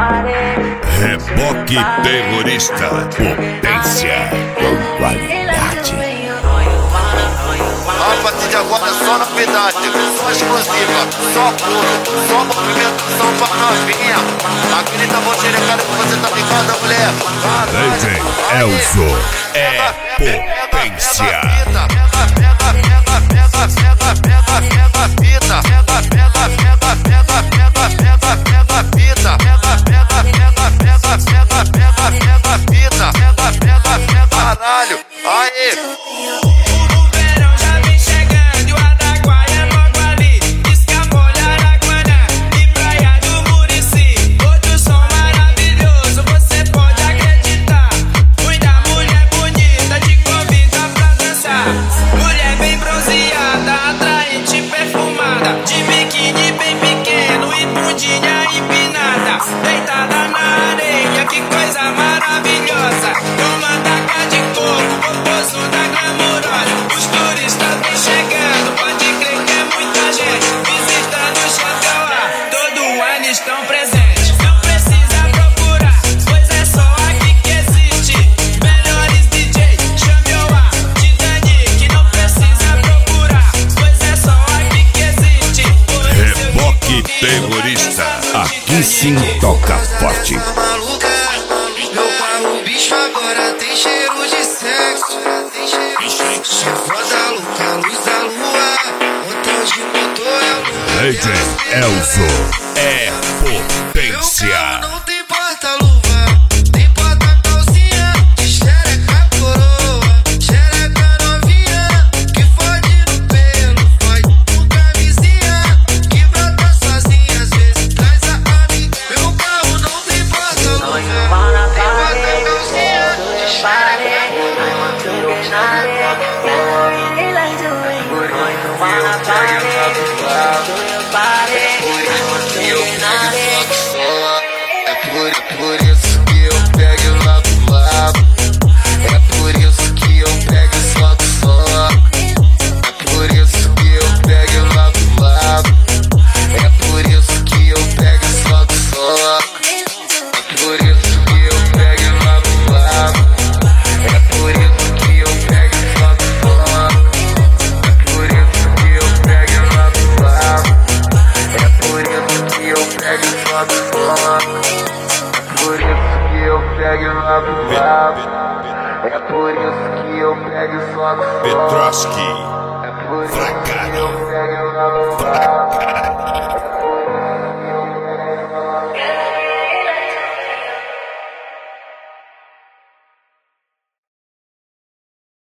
Reboque terrorista, potência com qualidade. A partir de agora só novidade, só exclusiva, só puro, só movimentação pra novinha. Aquele tambor xerecado que você tá ligado, mulher. DJ Elzo é potência. Caralho, aê! Deitada na areia, que coisa maravilhosa. Toma taca de coco, popozuda glamourosa. Os turistas vêm chegando, pode crer que é muita gente visitando o Jacauá, todo ano estão presentes. Não precisa procurar, pois é só aqui que existe melhores DJ. Chame o A de Dani, que não precisa procurar, pois é só aqui que existe. Reboque terrorista, aqui sim toca forte. Meu carro, bicho, agora tem cheiro de sexo. Só foda louca, luz da lua. Motor de motor é o DJ Elzo é potência. não tem porta-luva, tem porta-calcinha. De xereca coroa, xereca novinha. Que fode no pelo, fode com camisinha. Que brota sozinha, às vezes traz a amiga. Meu carro não tem porta-luva, tem porta-calcinha. De xereca coroa, xereca novinha.